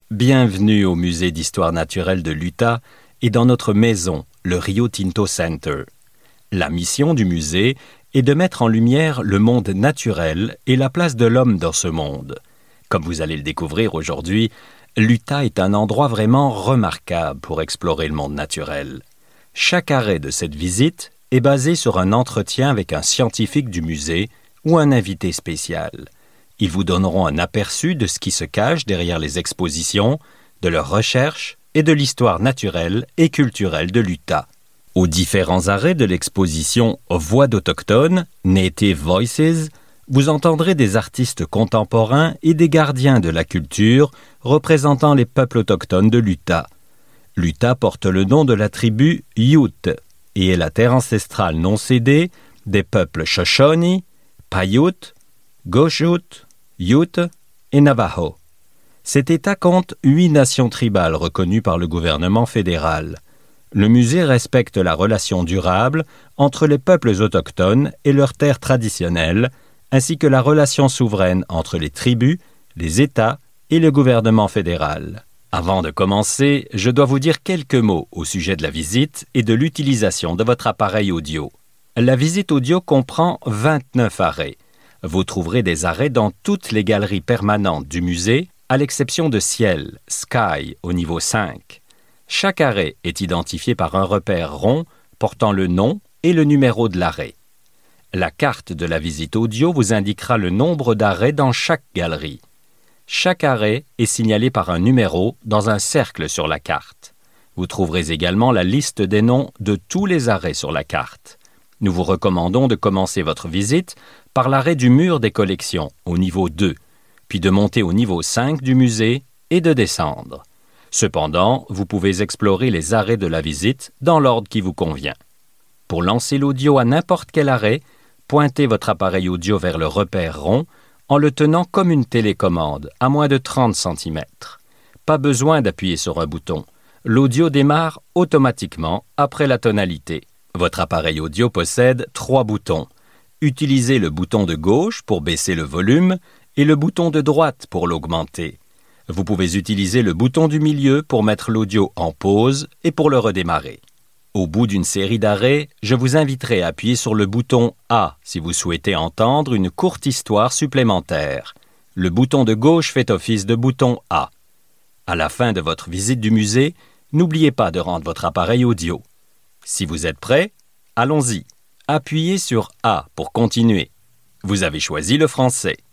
Bienvenue au Musée d'histoire naturelle de l'Utah et dans notre maison, le Rio Tinto Center. La mission du musée est de mettre en lumière le monde naturel et la place de l'homme dans ce monde. Comme vous allez le découvrir aujourd'hui, l'Utah est un endroit vraiment remarquable pour explorer le monde naturel. Chaque arrêt de cette visite est basé sur un entretien avec un scientifique du musée ou un invité spécial. Ils vous donneront un aperçu de ce qui se cache derrière les expositions, de leurs recherches et de l'histoire naturelle et culturelle de l'Utah. Aux différents arrêts de l'exposition Voix d'Autochtones, Native Voices, vous entendrez des artistes contemporains et des gardiens de la culture représentant les peuples autochtones de l'Utah. L'Utah porte le nom de la tribu Ute et est la terre ancestrale non cédée des peuples Shoshone, Paiute, Goshute, Ute et Navajo. Cet État compte 8 nations tribales reconnues par le gouvernement fédéral. Le musée respecte la relation durable entre les peuples autochtones et leurs terres traditionnelles, ainsi que la relation souveraine entre les tribus, les États et le gouvernement fédéral. Avant de commencer, je dois vous dire quelques mots au sujet de la visite et de l'utilisation de votre appareil audio. La visite audio comprend 29 arrêts. Vous trouverez des arrêts dans toutes les galeries permanentes du musée, à l'exception de Ciel, Sky, au niveau 5. Chaque arrêt est identifié par un repère rond portant le nom et le numéro de l'arrêt. La carte de la visite audio vous indiquera le nombre d'arrêts dans chaque galerie. Chaque arrêt est signalé par un numéro dans un cercle sur la carte. Vous trouverez également la liste des noms de tous les arrêts sur la carte. Nous vous recommandons de commencer votre visite par l'arrêt du mur des collections, au niveau 2, puis de monter au niveau 5 du musée et de descendre. Cependant, vous pouvez explorer les arrêts de la visite dans l'ordre qui vous convient. Pour lancer l'audio à n'importe quel arrêt, pointez votre appareil audio vers le repère rond en le tenant comme une télécommande, à moins de 30 cm. Pas besoin d'appuyer sur un bouton. L'audio démarre automatiquement après la tonalité. Votre appareil audio possède 3 boutons. Utilisez le bouton de gauche pour baisser le volume et le bouton de droite pour l'augmenter. Vous pouvez utiliser le bouton du milieu pour mettre l'audio en pause et pour le redémarrer. Au bout d'une série d'arrêts, je vous inviterai à appuyer sur le bouton A si vous souhaitez entendre une courte histoire supplémentaire. Le bouton de gauche fait office de bouton A. À la fin de votre visite du musée, n'oubliez pas de rendre votre appareil audio. Si vous êtes prêt, allons-y. Appuyez sur A pour continuer. Vous avez choisi le français.